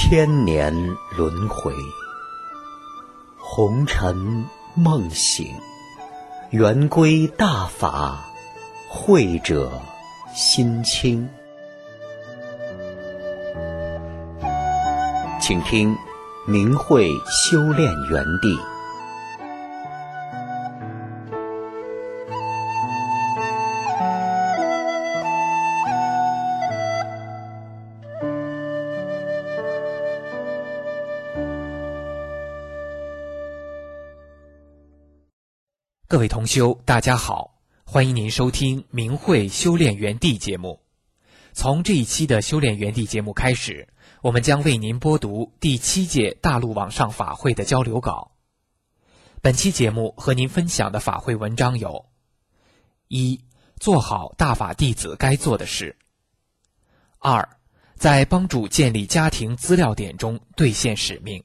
千年轮回，红尘梦醒，圆归大法，慧者心清。请听明慧修炼园地。 各位同修，大家好，欢迎您收听明慧修炼园地节目。从这一期的修炼园地节目开始，我们将为您播读第7届大陆网上法会的交流稿。本期节目和您分享的法会文章有：1. 做好大法弟子该做的事。2. 在帮助建立家庭资料点中兑现使命。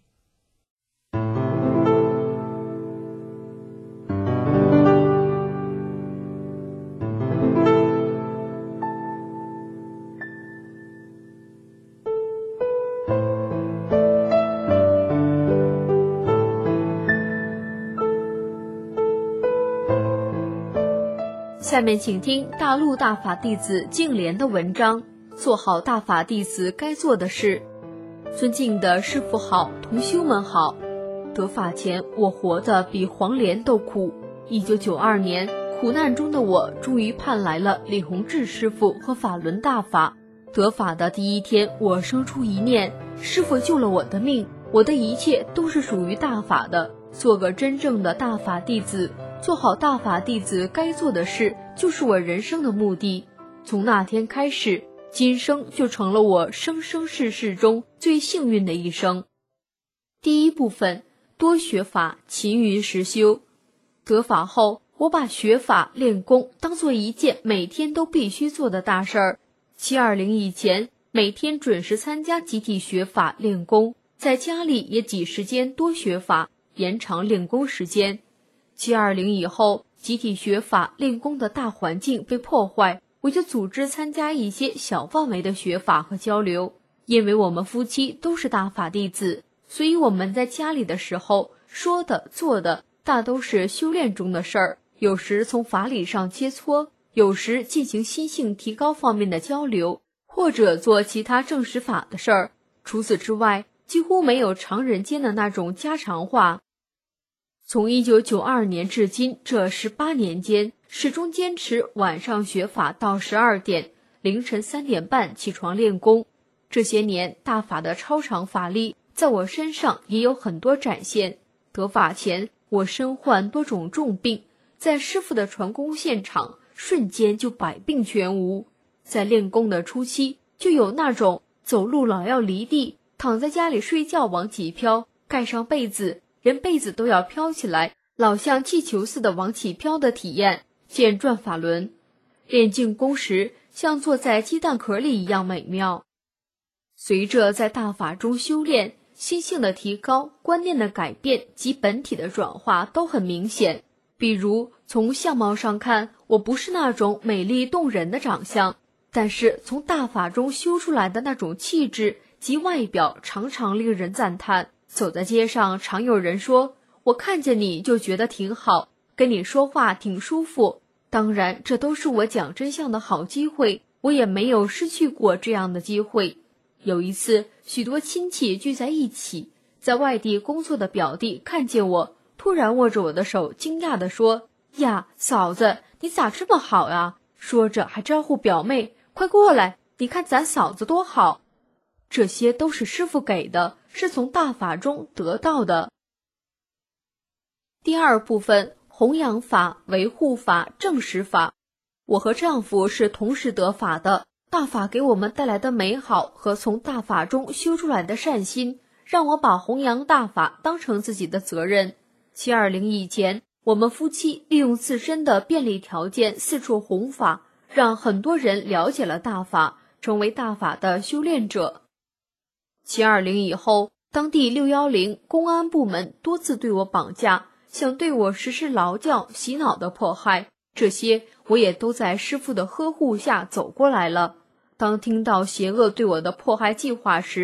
下面请听大陆大法弟子净莲的文章，做好大法弟子该做的事。尊敬的师父好，同修们好。得法前我活得比黄连都苦。1992年，苦难中的我终于盼来了李洪志师父和法轮大法。得法的第一天，我生出一念，师父救了我的命，我的一切都是属于大法的，做个真正的大法弟子，做好大法弟子该做的事，就是我人生的目的。从那天开始，今生就成了我生生世世中最幸运的一生。第一部分，多学法，勤于实修。得法后，我把学法练功当做一件每天都必须做的大事儿。720以前，每天准时参加集体学法练功，在家里也挤时间多学法，延长练功时间。720以后，集体学法练功的大环境被破坏，我就组织参加一些小范围的学法和交流。因为我们夫妻都是大法弟子，所以我们在家里的时候说的做的大都是修炼中的事儿，有时从法理上切磋，有时进行心性提高方面的交流，或者做其他正实法的事儿。除此之外，几乎没有常人间的那种家常话。从1992年至今这18年间，始终坚持晚上学法到12点，凌晨3点半起床练功。这些年，大法的超常法力在我身上也有很多展现。得法前，我身患多种重病，在师父的传功现场，瞬间就百病全无。在练功的初期，就有那种走路老要离地，躺在家里睡觉往起飘，盖上被子连被子都要飘起来，老像气球似的往起飘的体验。见转法轮。练静功时，像坐在鸡蛋壳里一样美妙。随着在大法中修炼，心性的提高，观念的改变及本体的转化都很明显。比如从相貌上看，我不是那种美丽动人的长相，但是从大法中修出来的那种气质及外表常常令人赞叹。走在街上，常有人说，我看见你就觉得挺好，跟你说话挺舒服。当然，这都是我讲真相的好机会，我也没有失去过这样的机会。有一次，许多亲戚聚在一起，在外地工作的表弟看见我，突然握着我的手，惊讶地说，呀，嫂子，你咋这么好呀？说着还招呼表妹，快过来，你看咱嫂子多好。这些都是师父给的，是从大法中得到的。第二部分，弘扬法、维护法、正实法。我和丈夫是同时得法的，大法给我们带来的美好和从大法中修出来的善心，让我把弘扬大法当成自己的责任。720以前，我们夫妻利用自身的便利条件四处弘法，让很多人了解了大法，成为大法的修炼者。720以后，当地610公安部门多次对我绑架，想对我实施劳教、洗脑的迫害，这些我也都在师父的呵护下走过来了。当听到邪恶对我的迫害计划时，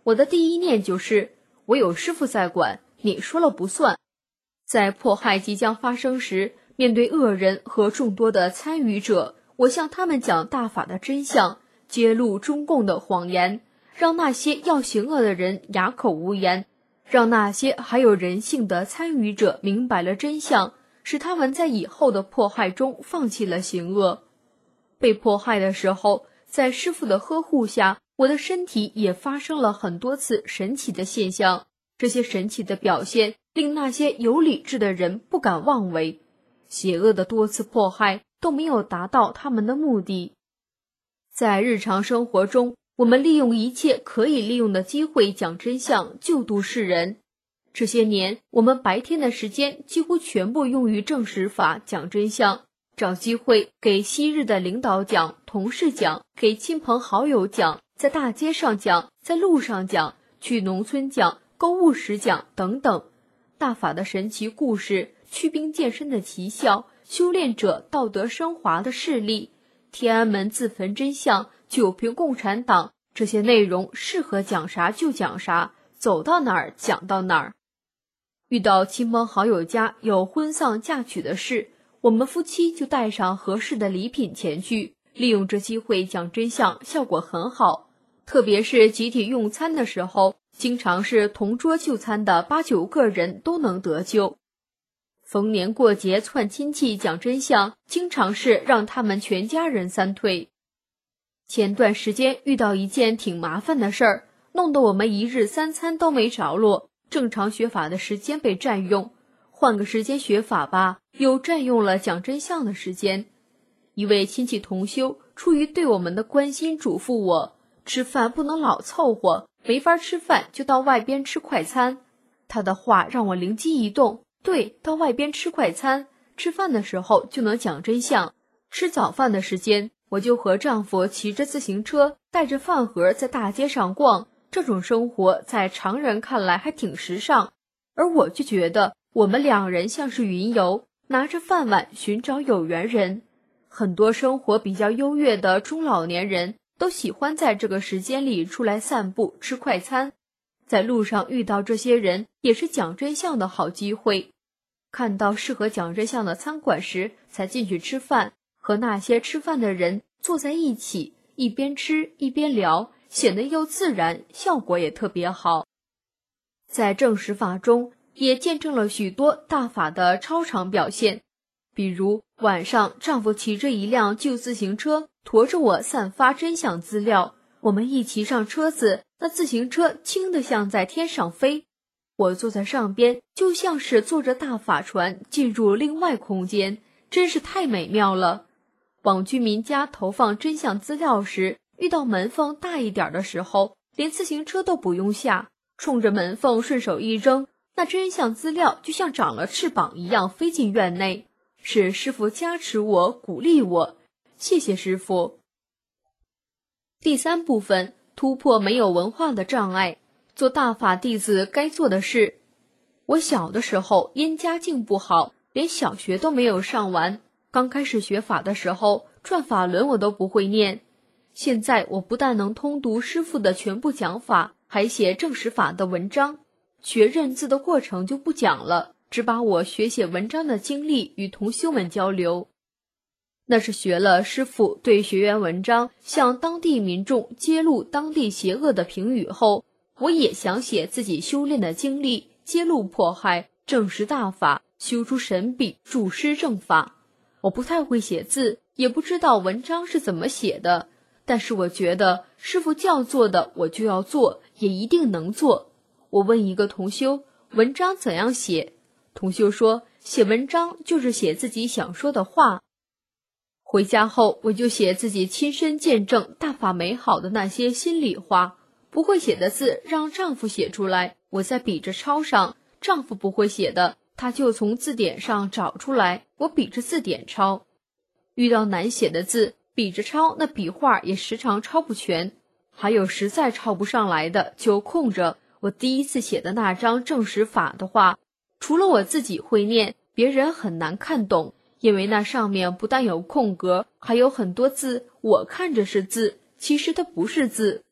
我的第一念就是我有师父在管，你说了不算。在迫害即将发生时，面对恶人和众多的参与者，我向他们讲大法的真相，揭露中共的谎言，让那些要行恶的人哑口无言，让那些还有人性的参与者明白了真相，使他们在以后的迫害中放弃了行恶。被迫害的时候，在师父的呵护下，我的身体也发生了很多次神奇的现象，这些神奇的表现令那些有理智的人不敢妄为，邪恶的多次迫害都没有达到他们的目的。在日常生活中，我们利用一切可以利用的机会讲真相，救度世人。这些年，我们白天的时间几乎全部用于证实法讲真相，找机会给昔日的领导讲，同事讲，给亲朋好友讲，在大街上讲，在路上讲，去农村讲，购物时讲等等。大法的神奇故事，祛兵健身的奇效，修炼者道德升华的事例，天安门自焚真相，九评共产党，这些内容适合讲啥就讲啥，走到哪儿讲到哪儿。遇到亲朋好友家有婚丧嫁娶的事，我们夫妻就带上合适的礼品前去，利用这机会讲真相，效果很好。特别是集体用餐的时候，经常是同桌就餐的8、9个人都能得救。逢年过节窜亲戚讲真相，经常是让他们全家人散退。前段时间遇到一件挺麻烦的事儿，弄得我们1日3餐都没着落，正常学法的时间被占用，换个时间学法吧，又占用了讲真相的时间。一位亲戚同修出于对我们的关心，嘱咐我吃饭不能老凑合，没法吃饭就到外边吃快餐。他的话让我灵机一动，对，到外边吃快餐，吃饭的时候就能讲真相。吃早饭的时间，我就和丈夫骑着自行车，带着饭盒在大街上逛，这种生活在常人看来还挺时尚，而我就觉得我们2人像是云游，拿着饭碗寻找有缘人。很多生活比较优越的中老年人都喜欢在这个时间里出来散步吃快餐，在路上遇到这些人也是讲真相的好机会。看到适合讲真相的餐馆时才进去吃饭，和那些吃饭的人坐在一起，一边吃一边聊，显得又自然，效果也特别好。在证实法中也见证了许多大法的超常表现，比如晚上丈夫骑着一辆旧自行车驮着我散发真相资料，我们一骑上车子，那自行车轻得像在天上飞，我坐在上边就像是坐着大法船进入另外空间，真是太美妙了。往居民家投放真相资料时，遇到门缝大一点的时候，连自行车都不用下，冲着门缝顺手一扔，那真相资料就像长了翅膀一样飞进院内。是师父加持我，鼓励我，谢谢师父。第3部分，突破没有文化的障碍，做大法弟子该做的事。我小的时候因家境不好，连小学都没有上完，刚开始学法的时候，转法轮我都不会念。现在我不但能通读师父的全部讲法，还写证实法的文章。学认字的过程就不讲了，只把我学写文章的经历与同修们交流。那是学了师父对学员文章向当地民众揭露当地邪恶的评语后，我也想写自己修炼的经历，揭露迫害，证实大法，修出神笔，著师正法。我不太会写字，也不知道文章是怎么写的，但是我觉得师父叫做的我就要做，也一定能做。我问一个同修，文章怎样写？同修说，写文章就是写自己想说的话。回家后我就写自己亲身见证大法美好的那些心里话，不会写的字让丈夫写出来，我在笔着抄上，丈夫不会写的他就从字典上找出来，我比着字典抄。遇到难写的字，比着抄，那笔画也时常抄不全，还有实在抄不上来的就空着。我第一次写的那张证实法的话，除了我自己会念，别人很难看懂，因为那上面不但有空格，还有很多字我看着是字，其实它不是字。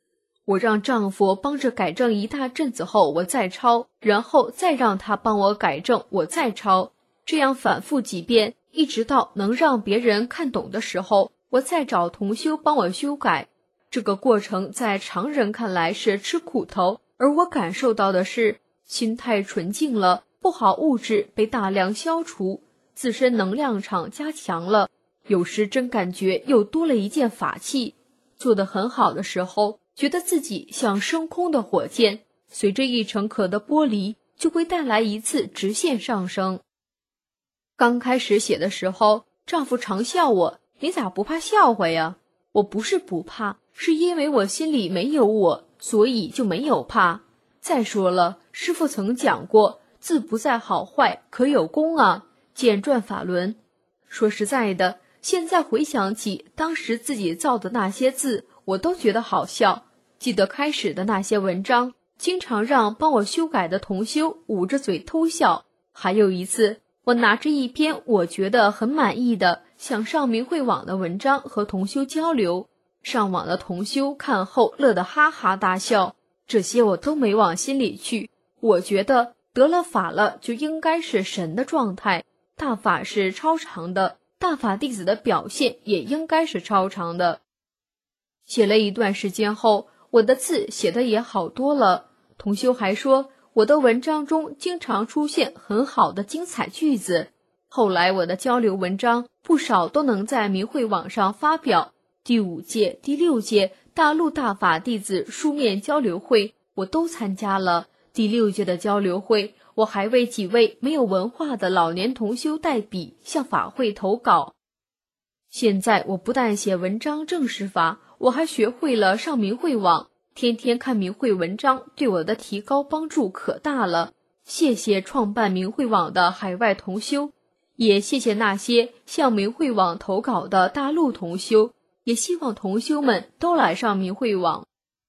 我让丈夫帮着改正一大阵子后，我再抄，然后再让他帮我改正，我再抄，这样反复几遍，一直到能让别人看懂的时候，我再找同修帮我修改。这个过程在常人看来是吃苦头，而我感受到的是心态纯净了，不好物质被大量消除，自身能量场加强了，有时真感觉又多了一件法器。做得很好的时候，觉得自己像升空的火箭，随着一层壳的剥离，就会带来一次直线上升。刚开始写的时候，丈夫常笑我，你咋不怕笑话呀？我不是不怕，是因为我心里没有我，所以就没有怕。再说了，师父曾讲过，字不在好坏，可有功啊，见转法轮。说实在的，现在回想起当时自己造的那些字，我都觉得好笑。记得开始的那些文章，经常让帮我修改的同修捂着嘴偷笑。还有一次，我拿着一篇我觉得很满意的想上明慧网的文章和同修交流，上网的同修看后乐得哈哈大笑，这些我都没往心里去。我觉得得了法了就应该是神的状态，大法是超常的，大法弟子的表现也应该是超常的。写了一段时间后，我的字写得也好多了，同修还说我的文章中经常出现很好的精彩句子。后来我的交流文章不少都能在明慧网上发表，第5届、第6届大陆大法弟子书面交流会我都参加了。第6届的交流会，我还为几位没有文化的老年同修代笔向法会投稿。现在我不但写文章正视法，我还学会了上明慧网，天天看明慧文章，对我的提高帮助可大了。谢谢创办明慧网的海外同修，也谢谢那些向明慧网投稿的大陆同修，也希望同修们都来上明慧网。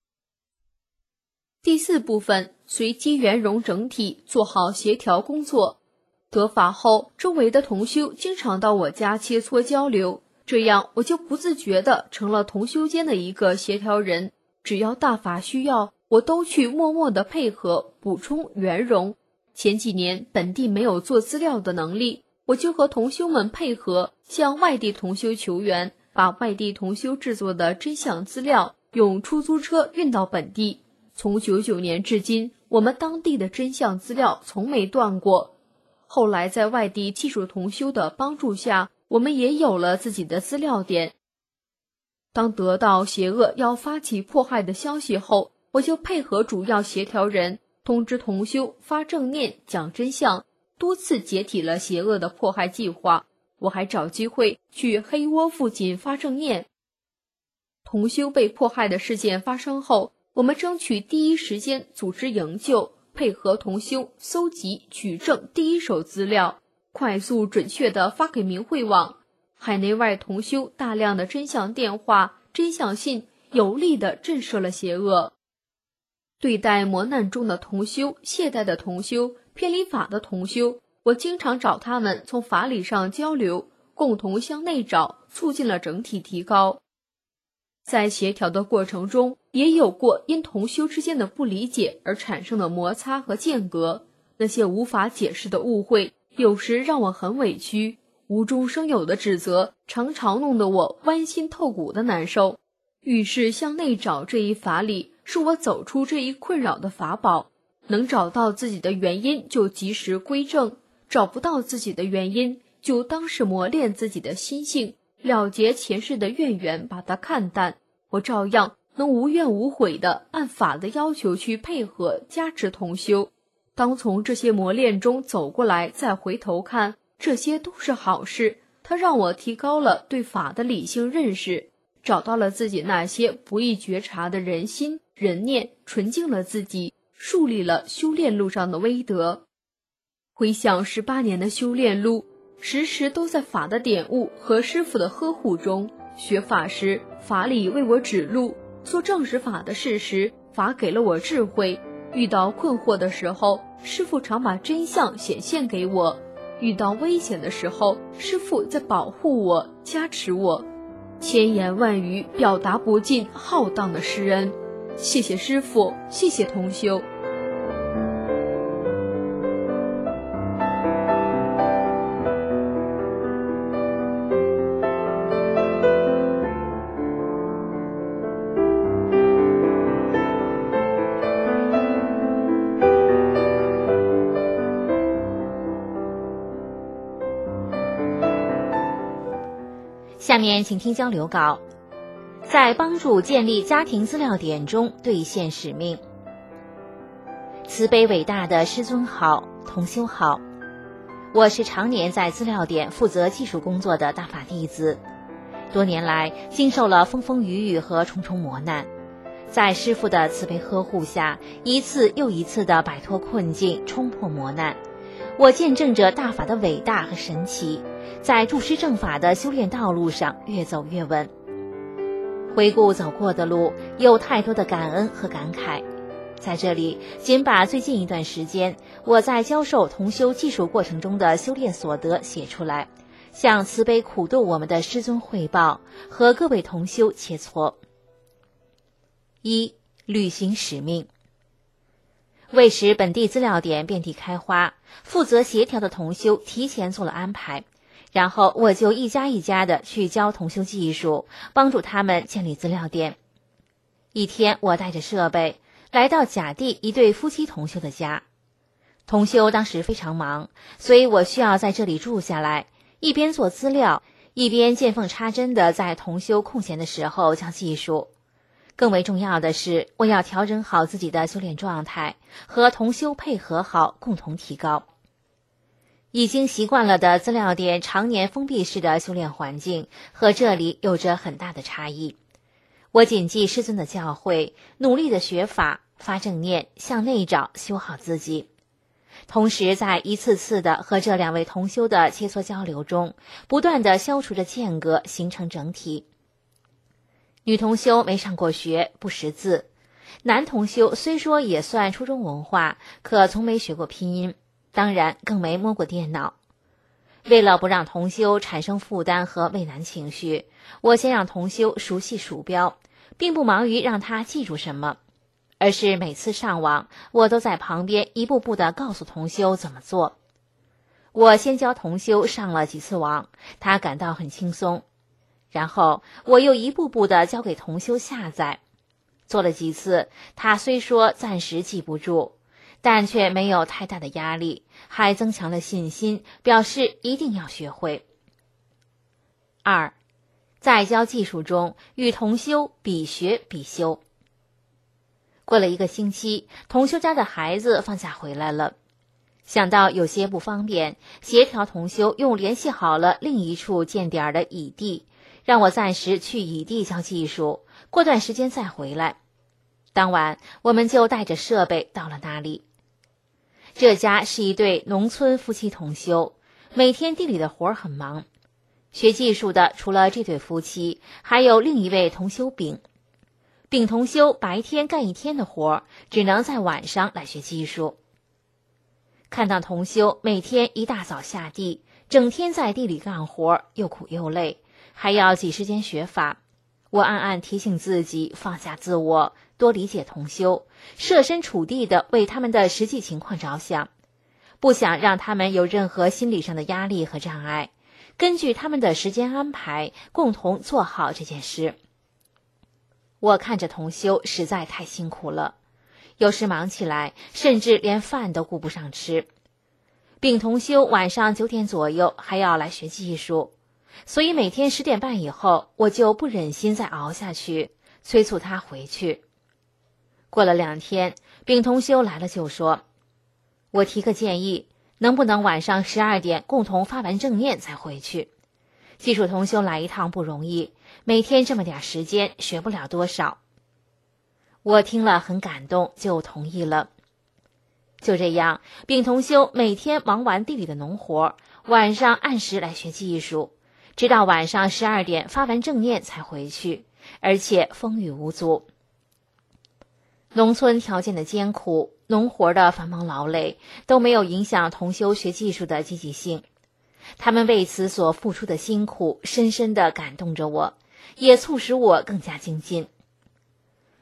第4部分，随机圆融整体，做好协调工作。得法后，周围的同修经常到我家切磋交流，这样我就不自觉地成了同修间的一个协调人，只要大法需要，我都去默默地配合、补充、圆融。前几年本地没有做资料的能力，我就和同修们配合，向外地同修求援，把外地同修制作的真相资料用出租车运到本地。从99年至今，我们当地的真相资料从没断过。后来在外地技术同修的帮助下，我们也有了自己的资料点。当得到邪恶要发起迫害的消息后，我就配合主要协调人通知同修发正念讲真相，多次解体了邪恶的迫害计划。我还找机会去黑窝附近发正念。同修被迫害的事件发生后，我们争取第一时间组织营救，配合同修搜集取证第一手资料，快速准确地发给明慧网。海内外同修大量的真相电话、真相信，有力地震慑了邪恶。对待磨难中的同修、懈怠的同修、偏离法的同修，我经常找他们从法理上交流，共同向内找，促进了整体提高。在协调的过程中，也有过因同修之间的不理解而产生的摩擦和间隔，那些无法解释的误会，有时让我很委屈，无中生有的指责常常弄得我剜心透骨的难受。遇事向内找这一法理，是我走出这一困扰的法宝。能找到自己的原因就及时归正，找不到自己的原因就当是磨练自己的心性，了结前世的怨缘，把它看淡。我照样能无怨无悔地按法的要求去配合加持同修。当从这些磨练中走过来，再回头看，这些都是好事。它让我提高了对法的理性认识，找到了自己那些不易觉察的人心人念，纯净了自己，树立了修炼路上的威德。回想18年的修炼路，时时都在法的点悟和师父的呵护中。学法时，法理为我指路；做正实法的事时，法给了我智慧。遇到困惑的时候，师父常把真相显现给我；遇到危险的时候，师父在保护我，加持我。千言万语表达不尽浩荡的施恩。 谢谢师傅，谢谢同修。 下面请听交流稿。在帮助建立家庭资料点中兑现使命。慈悲伟大的师尊好，同修好，我是常年在资料点负责技术工作的大法弟子，多年来经受了风风雨雨和重重磨难，在师父的慈悲呵护下，一次又一次地摆脱困境，冲破磨难。我见证着大法的伟大和神奇，在助师正法的修炼道路上越走越稳。回顾走过的路，有太多的感恩和感慨。在这里，仅把最近一段时间我在教授同修技术过程中的修炼所得写出来，向慈悲苦度我们的师尊汇报，和各位同修切磋。1. 履行使命。为使本地资料点遍地开花，负责协调的同修提前做了安排，然后我就一家一家的去教同修技术，帮助他们建立资料点。一天，我带着设备来到甲地一对夫妻同修的家。同修当时非常忙，所以我需要在这里住下来，一边做资料，一边见缝插针的在同修空闲的时候教技术。更为重要的是，我要调整好自己的修炼状态，和同修配合好，共同提高。已经习惯了的资料点常年封闭式的修炼环境和这里有着很大的差异。我谨记师尊的教诲，努力的学法，发正念，向内找，修好自己。同时在一次次的和这两位同修的切磋交流中，不断的消除着间隔，形成整体。女同修没上过学，不识字；男同修虽说也算初中文化，可从没学过拼音，当然更没摸过电脑。为了不让同修产生负担和畏难情绪，我先让同修熟悉鼠标，并不忙于让他记住什么，而是每次上网，我都在旁边一步步地告诉同修怎么做。我先教同修上了几次网，他感到很轻松。然后我又一步步地教给同修下载，做了几次，他虽说暂时记不住，但却没有太大的压力，还增强了信心，表示一定要学会。2. 在教技术中与同修比学比修。过了1个星期，同修家的孩子放假回来了，想到有些不方便，协调同修用联系好了另一处建点的乙地，让我暂时去乙地教技术，过段时间再回来。当晚我们就带着设备到了那里。这家是一对农村夫妻同修，每天地里的活很忙。学技术的除了这对夫妻，还有另一位同修丙。丙同修白天干一天的活，只能在晚上来学技术。看到同修每天一大早下地，整天在地里干活，又苦又累，还要挤时间学法，我暗暗提醒自己放下自我，多理解同修，设身处地的为他们的实际情况着想，不想让他们有任何心理上的压力和障碍，根据他们的时间安排，共同做好这件事。我看着同修实在太辛苦了，有时忙起来，甚至连饭都顾不上吃。丙同修晚上9点左右还要来学技术，所以每天10点半以后，我就不忍心再熬下去，催促他回去。过了2天，丙同修来了就说，我提个建议，能不能晚上12点共同发完正念再回去？技术同修来一趟不容易，每天这么点时间，学不了多少。我听了很感动，就同意了。就这样，丙同修每天忙完地里的农活，晚上按时来学技术，直到晚上12点发完正念才回去，而且风雨无阻。农村条件的艰苦，农活的繁忙劳累，都没有影响同修学技术的积极性。他们为此所付出的辛苦，深深地感动着我，也促使我更加精进。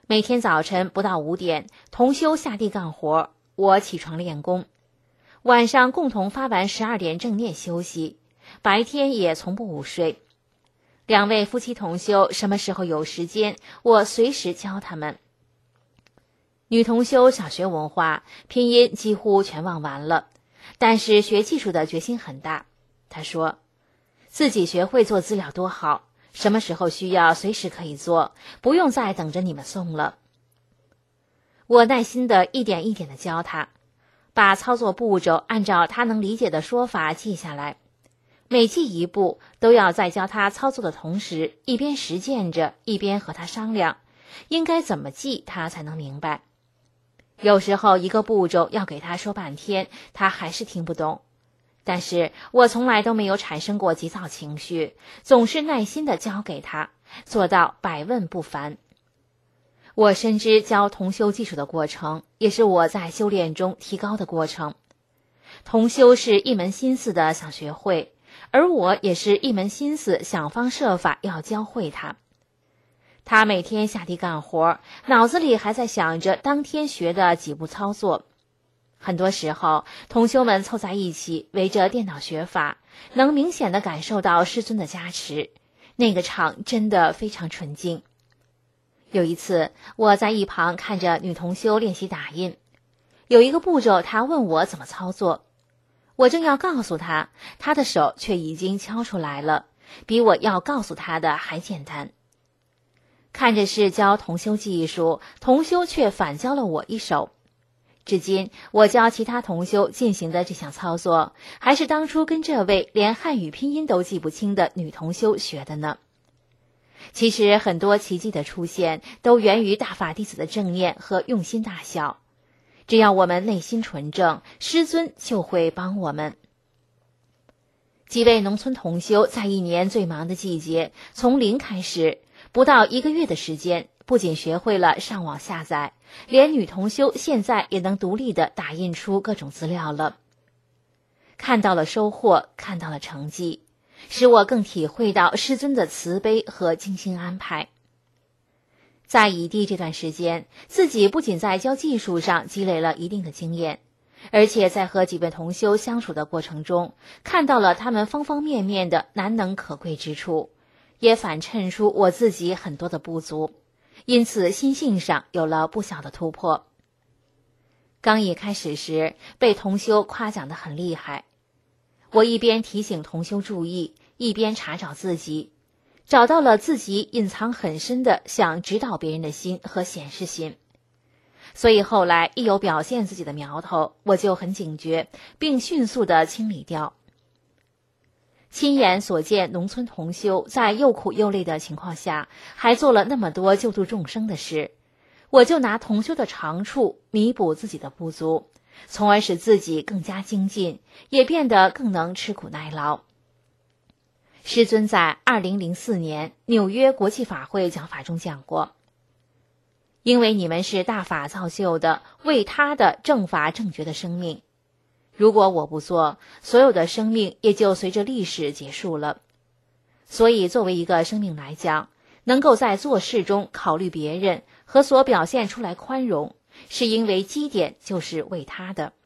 每天早晨不到5点，同修下地干活，我起床练功，晚上共同发完12点正念休息，白天也从不午睡。2位夫妻同修什么时候有时间，我随时教他们。女同修小学文化，拼音几乎全忘完了，但是学技术的决心很大。她说自己学会做资料多好，什么时候需要随时可以做，不用再等着你们送了。我耐心的一点一点的教她，把操作步骤按照她能理解的说法记下来，每记一步都要在教她操作的同时，一边实践着，一边和她商量应该怎么记她才能明白。有时候一个步骤要给她说半天，她还是听不懂，但是我从来都没有产生过急躁情绪，总是耐心地教给他，做到百问不烦。我深知教同修技术的过程，也是我在修炼中提高的过程。同修是一门心思的想学会，而我也是一门心思想方设法要教会他。他每天下地干活，脑子里还在想着当天学的几步操作。很多时候，同修们凑在一起，围着电脑学法，能明显地感受到师尊的加持，那个场真的非常纯净。有一次，我在一旁看着女同修练习打印，有一个步骤她问我怎么操作，我正要告诉她，她的手却已经敲出来了，比我要告诉她的还简单。看着是教同修技术，同修却反教了我一手。至今我教其他同修进行的这项操作，还是当初跟这位连汉语拼音都记不清的女同修学的呢。其实很多奇迹的出现都源于大法弟子的正念和用心大小，只要我们内心纯正，师尊就会帮我们。几位农村同修在一年最忙的季节，从零开始，不到1个月的时间，不仅学会了上网下载，连女同修现在也能独立地打印出各种资料了。看到了收获，看到了成绩，使我更体会到师尊的慈悲和精心安排。在异地这段时间，自己不仅在教技术上积累了一定的经验，而且在和几位同修相处的过程中，看到了他们方方面面的难能可贵之处，也反衬出我自己很多的不足，因此心性上有了不小的突破。刚一开始时，被同修夸奖得很厉害，我一边提醒同修注意，一边查找自己，找到了自己隐藏很深的想指导别人的心和显示心。所以后来一有表现自己的苗头，我就很警觉，并迅速地清理掉。亲眼所见农村同修在又苦又累的情况下，还做了那么多救度众生的事，我就拿同修的长处弥补自己的不足，从而使自己更加精进，也变得更能吃苦耐劳。师尊在2004年纽约国际法会讲法中讲过，因为你们是大法造就的为他的正法正觉的生命，如果我不做，所有的生命也就随着历史结束了。所以作为一个生命来讲，能够在做事中考虑别人和所表现出来宽容，是因为基点就是为他的。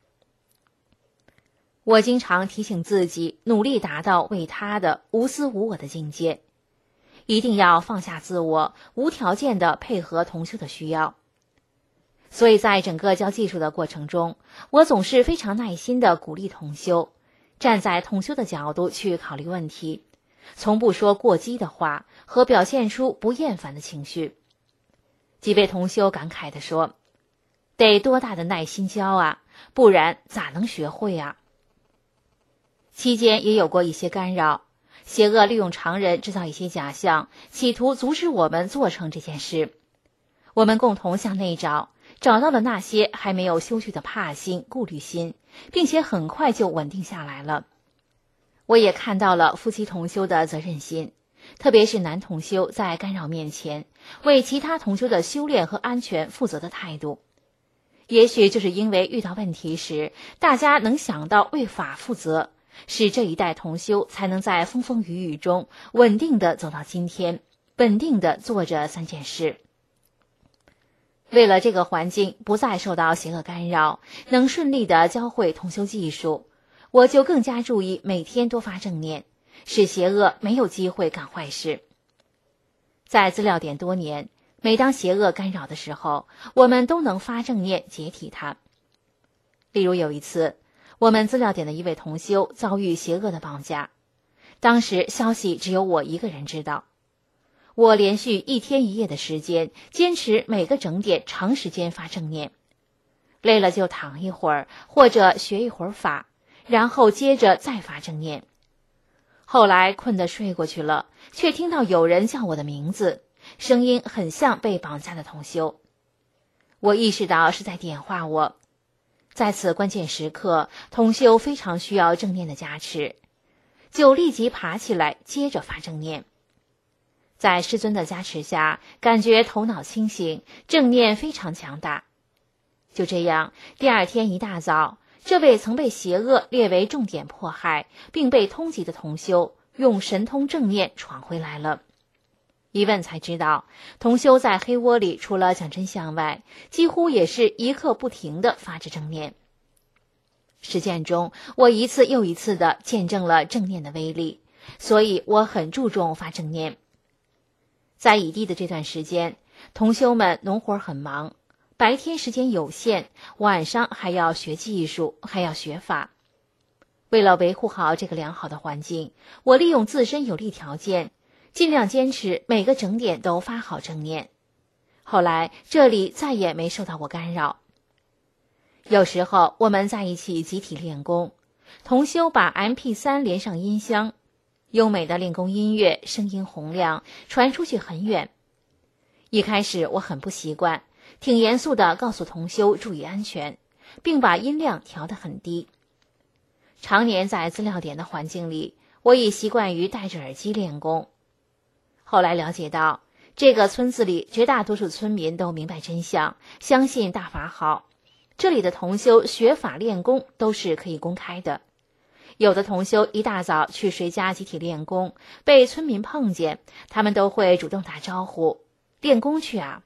我经常提醒自己，努力达到为他的无私无我的境界，一定要放下自我，无条件地配合同修的需要。所以在整个教技术的过程中，我总是非常耐心地鼓励同修，站在同修的角度去考虑问题，从不说过激的话和表现出不厌烦的情绪。几位同修感慨地说，得多大的耐心教啊，不然咋能学会啊。期间也有过一些干扰，邪恶利用常人制造一些假象，企图阻止我们做成这件事。我们共同向内找到了那些还没有修去的怕心、顾虑心，并且很快就稳定下来了。我也看到了夫妻同修的责任心，特别是男同修在干扰面前为其他同修的修炼和安全负责的态度。也许就是因为遇到问题时，大家能想到为法负责，使这一代同修才能在风风雨雨中稳定地走到今天，稳定地做着3件事。 为了这个环境不再受到邪恶干扰，能顺利地教会同修技术，我就更加注意每天多发正念，使邪恶没有机会干坏事。在资料点多年，每当邪恶干扰的时候，我们都能发正念解体它。例如有一次，我们资料点的一位同修遭遇邪恶的绑架，当时消息只有我一个人知道。我连续1天1夜的时间，坚持每个整点长时间发正念，累了就躺一会儿，或者学一会儿法，然后接着再发正念。后来困得睡过去了，却听到有人叫我的名字，声音很像被绑架的同修。我意识到是在点化我。在此关键时刻，同修非常需要正念的加持，就立即爬起来接着发正念。在师尊的加持下，感觉头脑清醒，正念非常强大。就这样，第2天一大早，这位曾被邪恶列为重点迫害并被通缉的同修，用神通正念闯回来了。一问才知道，同修在黑窝里除了讲真相外，几乎也是一刻不停地发着正念。实践中，我一次又一次地见证了正念的威力，所以我很注重发正念。在异地的这段时间，同修们农活很忙，白天时间有限，晚上还要学技术，还要学法。为了维护好这个良好的环境，我利用自身有利条件，尽量坚持每个整点都发好正念。后来这里再也没受到过干扰。有时候我们在一起集体练功，同修把 MP3 连上音箱，优美的练功音乐声音洪亮，传出去很远。一开始我很不习惯，挺严肃地告诉同修注意安全，并把音量调得很低。常年在资料点的环境里，我已习惯于戴着耳机练功。后来了解到，这个村子里绝大多数村民都明白真相，相信大法好，这里的同修学法练功都是可以公开的。有的同修一大早去谁家集体练功，被村民碰见，他们都会主动打招呼，练功去啊。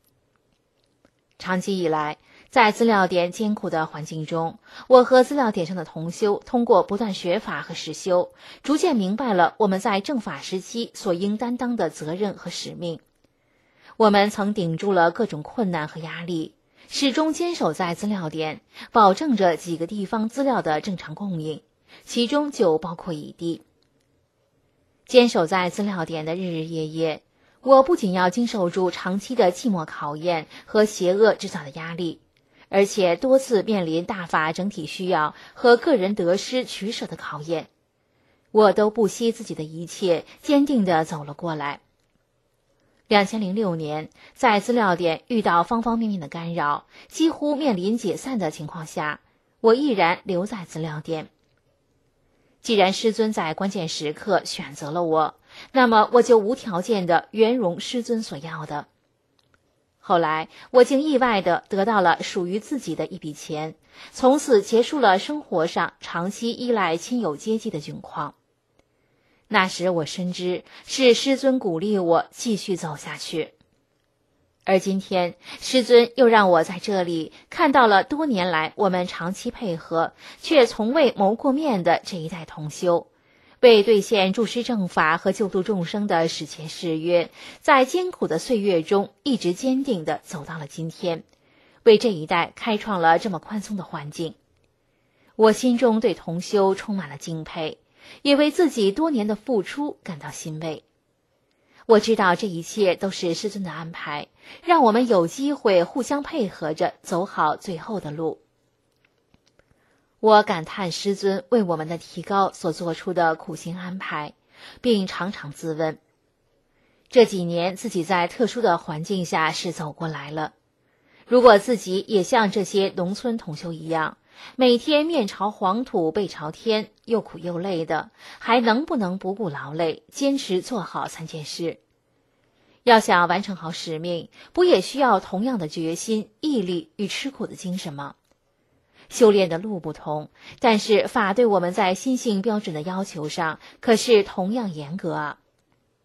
长期以来，在资料点艰苦的环境中，我和资料点上的同修通过不断学法和实修，逐渐明白了我们在正法时期所应担当的责任和使命。我们曾顶住了各种困难和压力，始终坚守在资料点，保证着几个地方资料的正常供应，其中就包括异地。坚守在资料点的日日夜夜，我不仅要经受住长期的寂寞考验和邪恶制造的压力，而且多次面临大法整体需要和个人得失取舍的考验，我都不惜自己的一切，坚定地走了过来。2006年，在资料点遇到方方面面的干扰，几乎面临解散的情况下，我毅然留在资料点。既然师尊在关键时刻选择了我，那么我就无条件地圆融师尊所要的。后来我竟意外地得到了属于自己的一笔钱，从此结束了生活上长期依赖亲友接济的窘况。那时我深知是师尊鼓励我继续走下去，而今天师尊又让我在这里看到了多年来我们长期配合却从未谋过面的这一代同修，为兑现助师正法和救度众生的史前誓约，在艰苦的岁月中一直坚定地走到了今天，为这一代开创了这么宽松的环境。我心中对同修充满了敬佩，也为自己多年的付出感到欣慰。我知道这一切都是师尊的安排，让我们有机会互相配合着走好最后的路。我感叹师尊为我们的提高所做出的苦心安排，并常常自问，这几年自己在特殊的环境下是走过来了，如果自己也像这些农村同修一样，每天面朝黄土背朝天，又苦又累的，还能不能不顾劳累，坚持做好3件事？要想完成好使命，不也需要同样的决心、毅力与吃苦的精神吗？修炼的路不同，但是法对我们在心性标准的要求上可是同样严格啊。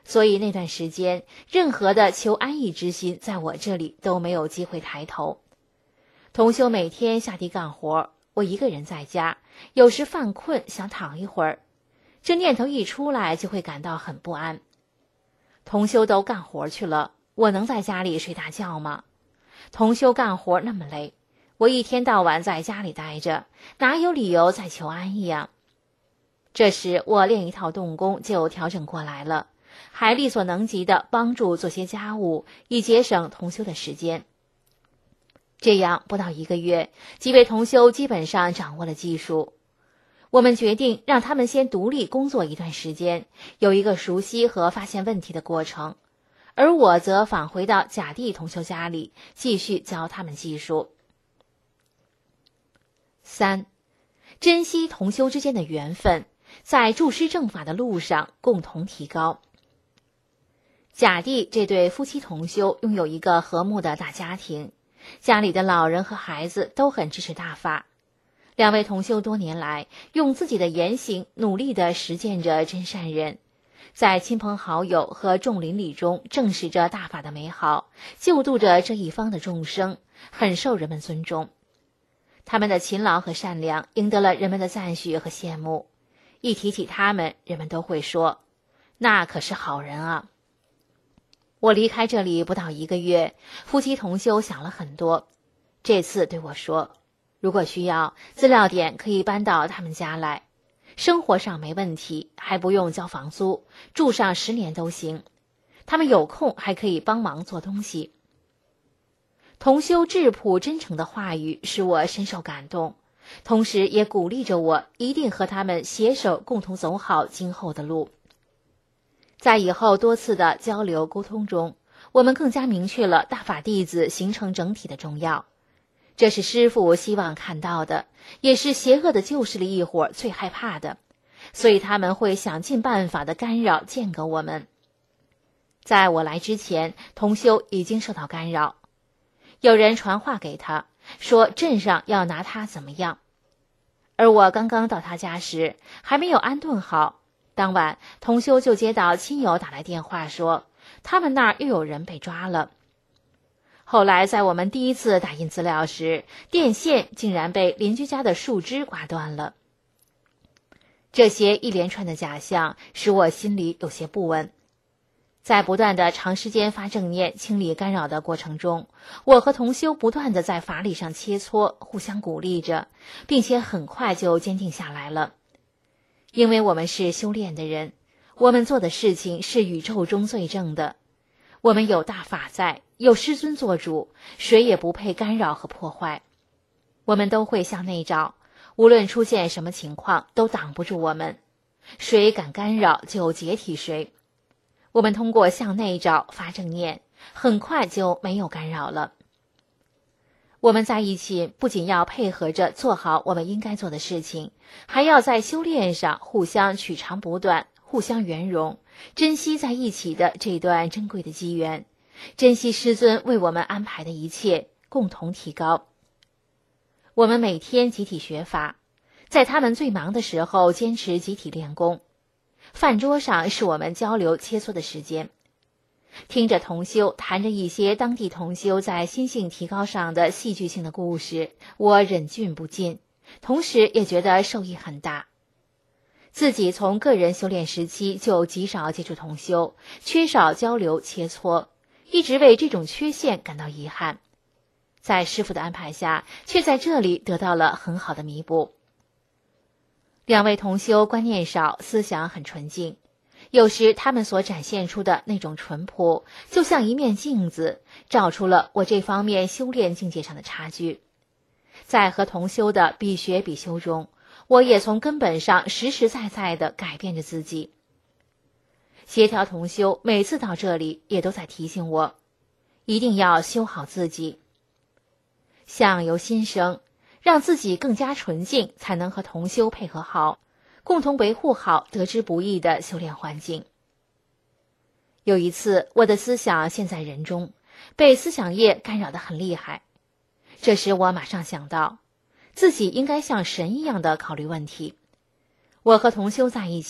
所以那段时间，任何的求安逸之心在我这里都没有机会抬头。同修每天下地干活，我一个人在家，有时犯困想躺一会儿，这念头一出来就会感到很不安。同修都干活去了，我能在家里睡大觉吗？同修干活那么累，我一天到晚在家里待着，哪有理由再求安逸啊？这时我练一套动功就调整过来了，还力所能及地帮助做些家务，以节省同修的时间。这样不到1个月，几位同修基本上掌握了技术。我们决定让他们先独立工作一段时间，有一个熟悉和发现问题的过程，而我则返回到甲地同修家里，继续教他们技术。3. 珍惜同修之间的缘分，在助师正法的路上共同提高。甲地这对夫妻同修拥有一个和睦的大家庭，家里的老人和孩子都很支持大法。2位同修多年来用自己的言行努力地实践着真善人，在亲朋好友和众邻里中证实着大法的美好，救度着这一方的众生，很受人们尊重。他们的勤劳和善良赢得了人们的赞许和羡慕，一提起他们，人们都会说，那可是好人啊。我离开这里不到1个月，夫妻同修想了很多，这次对我说，如果需要，资料点可以搬到他们家来，生活上没问题，还不用交房租，住上10年都行。他们有空还可以帮忙做东西。同修质朴真诚的话语使我深受感动，同时也鼓励着我一定和他们携手共同走好今后的路。在以后多次的交流沟通中，我们更加明确了大法弟子形成整体的重要。这是师父希望看到的，也是邪恶的旧势力一伙最害怕的，所以他们会想尽办法的干扰间隔我们。在我来之前，同修已经受到干扰，有人传话给他，说镇上要拿他怎么样。而我刚刚到他家时，还没有安顿好，当晚同修就接到亲友打来电话说，他们那儿又有人被抓了。后来在我们第一次打印资料时，电线竟然被邻居家的树枝刮断了。这些一连串的假象使我心里有些不稳。在不断的长时间发正念清理干扰的过程中，我和同修不断的在法理上切磋，互相鼓励着，并且很快就坚定下来了。因为我们是修炼的人，我们做的事情是宇宙中最正的，我们有大法在，有师尊做主，谁也不配干扰和破坏。我们都会向内找，无论出现什么情况都挡不住我们，谁敢干扰就解体谁。我们通过向内找发正念，很快就没有干扰了。我们在一起不仅要配合着做好我们应该做的事情，还要在修炼上互相取长补短，互相圆融，珍惜在一起的这段珍贵的机缘，珍惜师尊为我们安排的一切，共同提高。我们每天集体学法，在他们最忙的时候坚持集体练功。饭桌上是我们交流切磋的时间，听着同修谈着一些当地同修在心性提高上的戏剧性的故事，我忍俊不禁，同时也觉得受益很大。自己从个人修炼时期就极少接触同修，缺少交流切磋，一直为这种缺陷感到遗憾。在师父的安排下，却在这里得到了很好的弥补。2位同修观念少，思想很纯净，有时他们所展现出的那种淳朴，就像一面镜子，照出了我这方面修炼境界上的差距。在和同修的比学比修中，我也从根本上实实在在地改变着自己。协调同修每次到这里也都在提醒我，一定要修好自己。相由心生，让自己更加纯净，才能和同修配合好，共同维护好得之不易的修炼环境。有一次，我的思想陷在人中，被思想业干扰得很厉害。这时我马上想到，自己应该像神一样的考虑问题。我和同修在一起，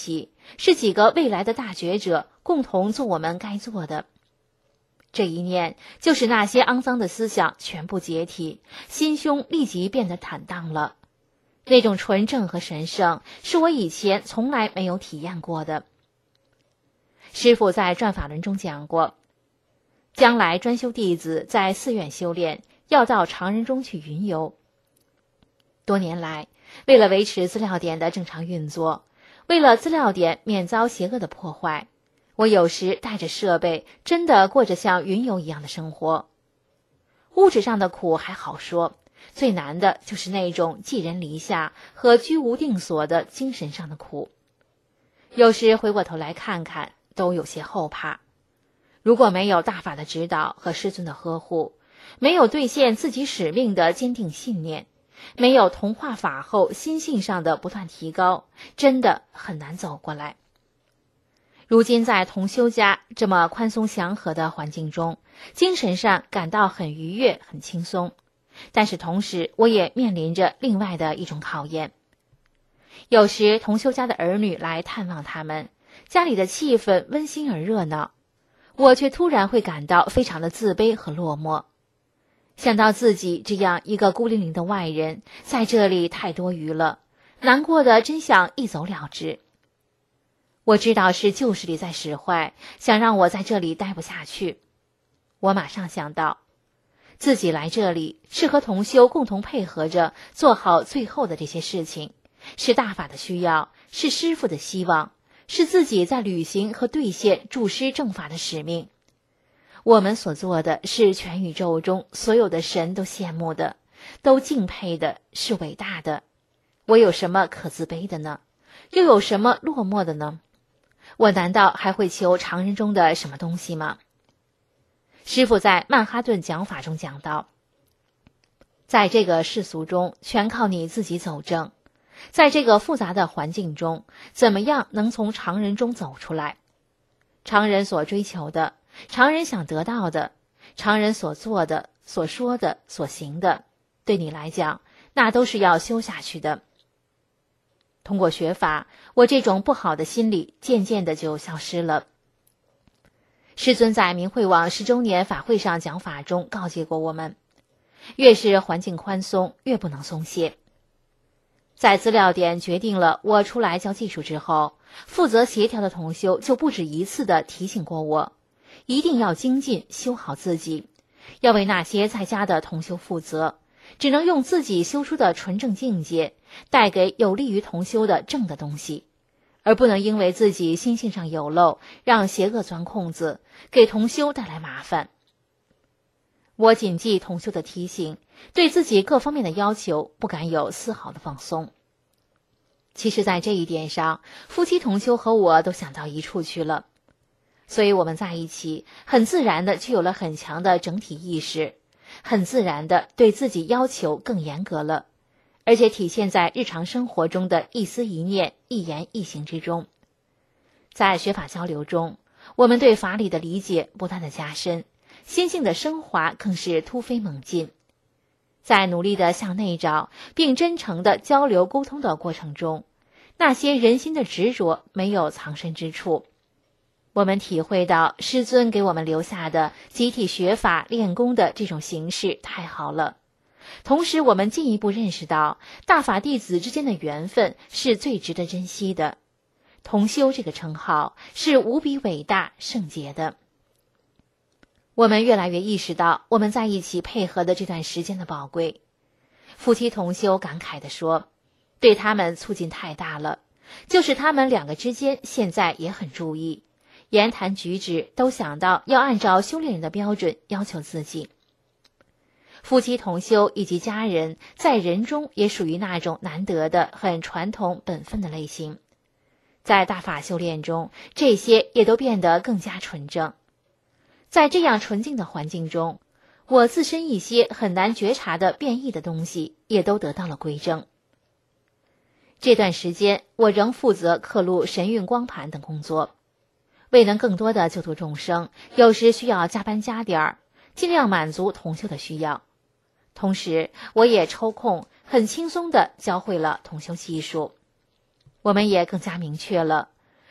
是几个未来的大觉者共同做我们该做的。这一念，就使那些肮脏的思想全部解体，心胸立即变得坦荡了。那种纯正和神圣，是我以前从来没有体验过的。师父在转法轮中讲过，将来专修弟子在寺院修炼，要到常人中去云游。多年来，为了维持资料点的正常运作，为了资料点免遭邪恶的破坏，我有时带着设备，真的过着像云游一样的生活。物质上的苦还好说，最难的就是那种寄人篱下和居无定所的精神上的苦。有时回过头来看看，都有些后怕。如果没有大法的指导和师尊的呵护，没有兑现自己使命的坚定信念，没有同化法后心性上的不断提高，真的很难走过来。如今在同修家这么宽松祥和的环境中，精神上感到很愉悦很轻松，但是同时我也面临着另外的一种考验。有时同修家的儿女来探望他们，家里的气氛温馨而热闹，我却突然会感到非常的自卑和落寞。想到自己这样一个孤零零的外人，在这里太多余了，难过的真想一走了之。我知道是旧势力在使坏，想让我在这里待不下去。我马上想到，自己来这里是和同修共同配合着做好最后的这些事情，是大法的需要，是师父的希望，是自己在履行和兑现助师正法的使命。我们所做的是全宇宙中所有的神都羡慕的，都敬佩的，是伟大的。我有什么可自卑的呢？又有什么落寞的呢？我难道还会求常人中的什么东西吗？师父在曼哈顿讲法中讲到，在这个世俗中全靠你自己走正，在这个复杂的环境中，怎么样能从常人中走出来？常人所追求的，常人想得到的，常人所做的、所说的、所行的，对你来讲，那都是要修下去的。通过学法，我这种不好的心理渐渐的就消失了。师尊在明慧网10周年法会上讲法中告诫过我们，越是环境宽松，越不能松懈。在资料点决定了我出来教技术之后，负责协调的同修就不止一次的提醒过我，一定要精进修好自己，要为那些在家的同修负责，只能用自己修出的纯正境界带给有利于同修的正的东西，而不能因为自己心性上有漏，让邪恶钻空子，给同修带来麻烦。我谨记同修的提醒，对自己各方面的要求不敢有丝毫的放松。其实在这一点上，夫妻同修和我都想到一处去了，所以我们在一起很自然的就有了很强的整体意识，很自然的对自己要求更严格了，而且体现在日常生活中的一思一念、一言一行之中。在学法交流中，我们对法理的理解不断的加深，心性的升华更是突飞猛进。在努力的向内找并真诚的交流沟通的过程中，那些人心的执着没有藏身之处。我们体会到师尊给我们留下的集体学法练功的这种形式太好了，同时我们进一步认识到大法弟子之间的缘分是最值得珍惜的，同修这个称号是无比伟大圣洁的。我们越来越意识到我们在一起配合的这段时间的宝贵。夫妻同修感慨地说，对他们促进太大了，就是他们两个之间现在也很注意，言谈举止都想到要按照修炼人的标准要求自己。夫妻同修以及家人在人中也属于那种难得的很传统本分的类型，在大法修炼中，这些也都变得更加纯正。在这样纯净的环境中，我自身一些很难觉察的变异的东西也都得到了归正。这段时间我仍负责刻录神韵光盘等工作，为能更多的救度众生，有时需要加班加点，尽量满足同修的需要。同时我也抽空很轻松地教会了同修技术。我们也更加明确了，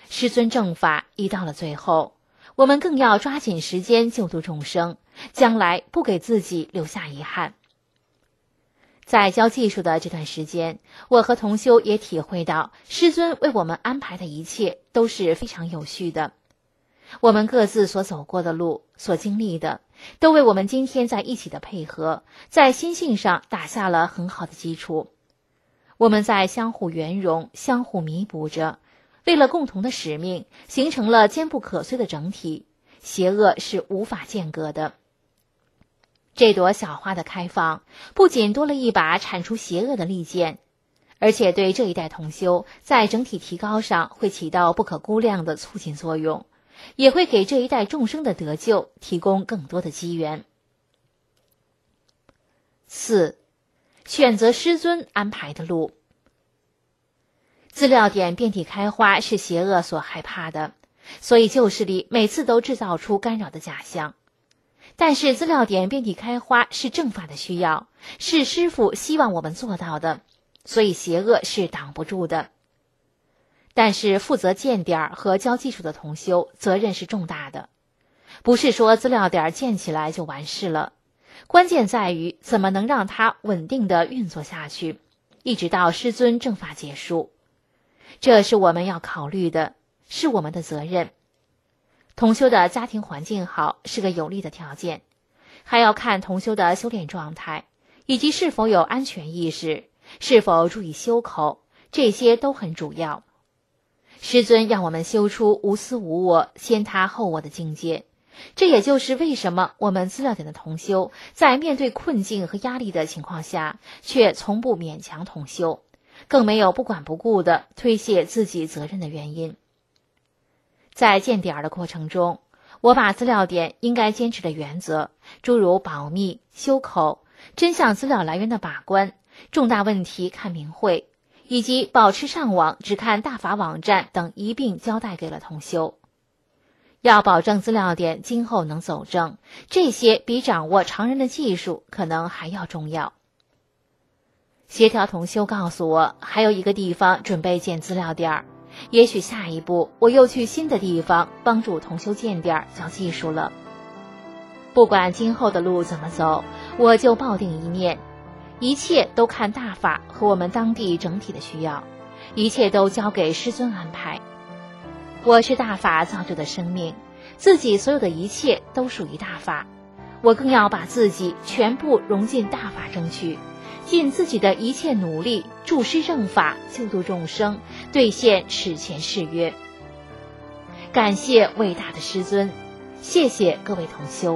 师尊正法已到了最后，我们更要抓紧时间救度众生，将来不给自己留下遗憾。在教技术的这段时间，我和同修也体会到，师尊为我们安排的一切都是非常有序的。我们各自所走过的路，所经历的，都为我们今天在一起的配合，在心性上打下了很好的基础。我们在相互圆融、相互弥补着，为了共同的使命，形成了坚不可摧的整体，邪恶是无法间隔的。这朵小花的开放，不仅多了一把铲除邪恶的利剑，而且对这一代同修在整体提高上会起到不可估量的促进作用，也会给这一代众生的得救提供更多的机缘。4. 选择师尊安排的路。资料点遍地开花是邪恶所害怕的，所以旧势力每次都制造出干扰的假象。但是资料点遍地开花是正法的需要，是师父希望我们做到的，所以邪恶是挡不住的。但是负责建点和教技术的同修责任是重大的，不是说资料点建起来就完事了，关键在于怎么能让它稳定的运作下去，一直到师尊正法结束。这是我们要考虑的，是我们的责任。同修的家庭环境好是个有利的条件，还要看同修的修炼状态，以及是否有安全意识，是否注意修口，这些都很主要。师尊让我们修出无私无我、先他后我的境界，这也就是为什么我们资料点的同修在面对困境和压力的情况下，却从不勉强同修，更没有不管不顾地推卸自己责任的原因。在建点的过程中，我把资料点应该坚持的原则，诸如保密、修口、真相资料来源的把关、重大问题看明会，以及保持上网只看大法网站等一并交代给了同修。要保证资料点今后能走正，这些比掌握常人的技术可能还要重要。协调同修告诉我，还有一个地方准备建资料点，也许下一步我又去新的地方帮助同修建点教技术了。不管今后的路怎么走，我就抱定一念，一切都看大法和我们当地整体的需要，一切都交给师尊安排。我是大法造就的生命，自己所有的一切都属于大法，我更要把自己全部融进大法中去，尽自己的一切努力，助师正法，救度众生，兑现史前誓约。感谢伟大的师尊，谢谢各位同修。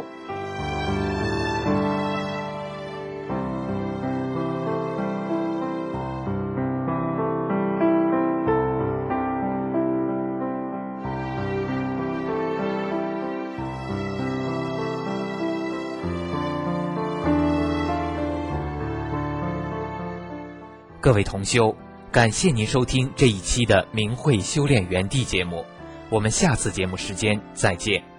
各位同修，感谢您收听这一期的明慧修炼园地节目，我们下次节目时间再见。